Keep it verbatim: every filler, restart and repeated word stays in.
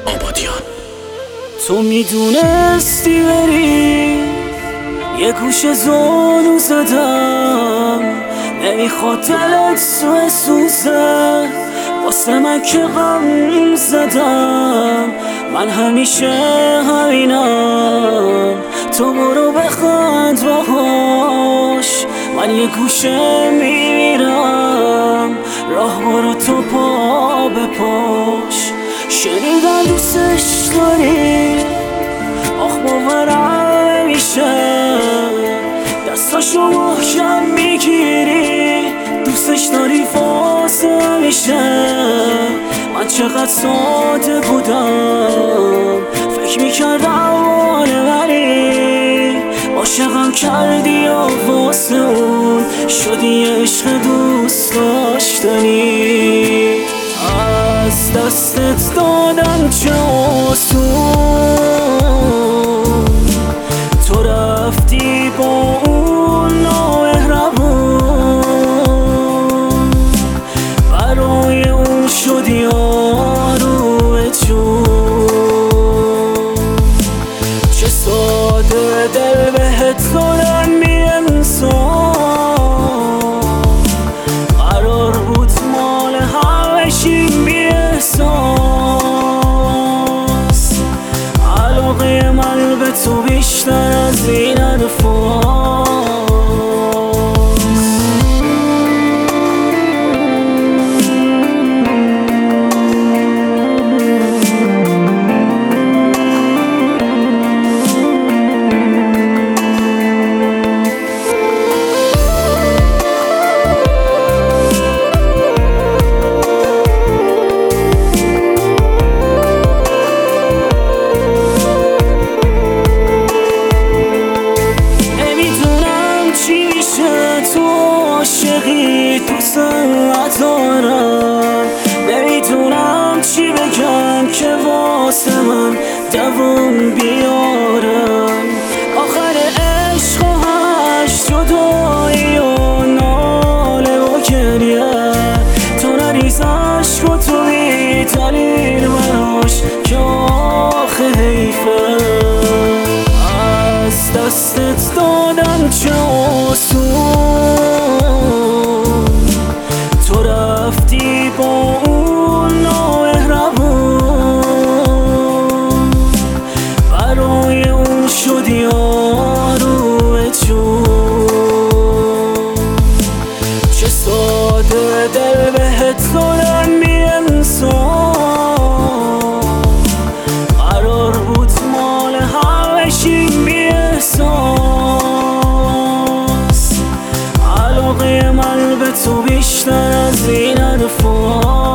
آبادیان. تو میدونستی بری یه گوشه زانو زدم، نمیخواد دلت سوه سوزه واسه من که غم زدم. من همیشه همینم، تو برو بخند باهاش، من یه گوشه میمیرم، راه برو تو پا به پاش. شنیدم دوستش داری، آخ باورم نمیشه، دستاشو محکم میگیری، دوستش داری واسه همیشه. من چقدر ساده بودم، فکر میکردم مال منی، عاشقم کردی و واسه اون شدی عشق دوست داشتنی. از دستت دادم چه آسون، تو رفتی با اون نامهربون، برای اون شدی آروم جون. چه ساده دل بهت دادم بی انسان، قرار بود مال همشیم بی احساس. علاقه من به تو بیشتر از این حرفاست. تو ساعت دارم، نمیتونم چی بگم که واسه من دوام بیارم. آخر عشق و هشت جدایی و ناله و گریه، تو نریز عشق و تو بی دلیل براش که آخه حیفه. از دستت دادم چه آسون، تو رفتی با اون نامهربون، برای اون شدی آروم جون. چه ساده دل بهت دادم بی انسان، قرار بود مال همشیم بی احساس. علاقه من به تو بیشتر از این حرفاست.